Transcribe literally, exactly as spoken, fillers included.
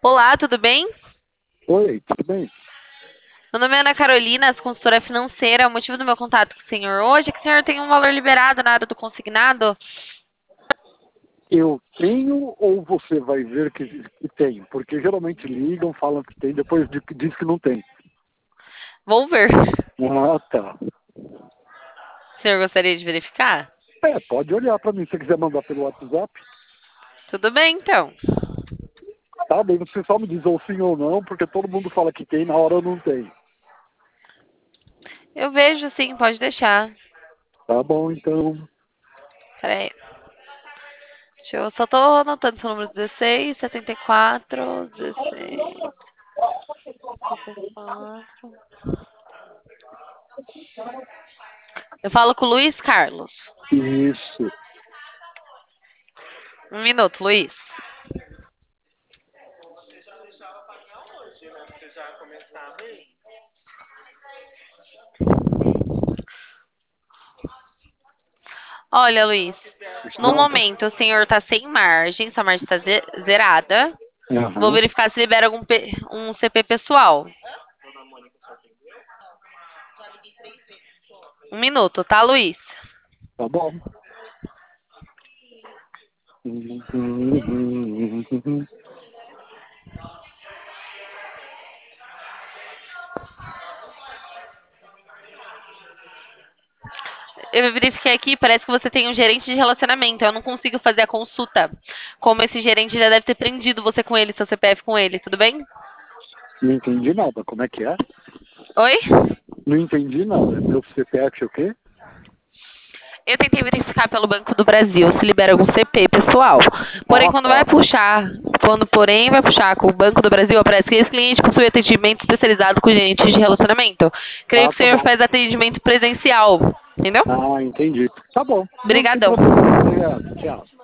Olá, tudo bem? Oi, tudo bem? Meu nome é Ana Carolina, sou consultora financeira. O motivo do meu contato com o senhor hoje é que o senhor tem um valor liberado na área do consignado. Eu tenho ou você vai ver que, que tem? Porque geralmente ligam, falam que tem, depois di- diz que não tem. Vou ver. Ah, tá. O senhor gostaria de verificar? É, pode olhar para mim se você quiser mandar pelo WhatsApp. Tudo bem, então. Tá bem, você só me diz ou sim ou não, porque todo mundo fala que tem, na hora não tem. Eu vejo sim, pode deixar. Tá bom, então. Pera aí. Deixa eu só tô anotando seu número dezesseis, setenta e quatro, dezesseis, setenta e quatro. Eu falo com o Luiz Carlos. Isso. Um minuto, Luiz. Olha, Luiz, no Não. momento o senhor tá sem margem, sua margem está zerada. Vou Aham. verificar se libera algum P- um C P pessoal. Um minuto, tá, Luiz? Tá bom. Eu verifiquei aqui, parece que você tem um gerente de relacionamento. Eu não consigo fazer a consulta. Como esse gerente já deve ter prendido você com ele, seu C P F com ele, tudo bem? Não entendi nada. Como é que é? Oi? Não entendi nada. Meu C P F é o quê? Eu tentei verificar pelo Banco do Brasil se libera algum C P pessoal. Porém, Ah, quando vai tá. puxar, quando porém vai puxar com o Banco do Brasil, aparece que esse cliente possui atendimento especializado com gerentes de relacionamento. Creio Ah, que o tá senhor bom. faz atendimento presencial, entendeu? Ah, entendi. Tá bom. Não, sem Obrigadão. problema. Obrigado. Tchau.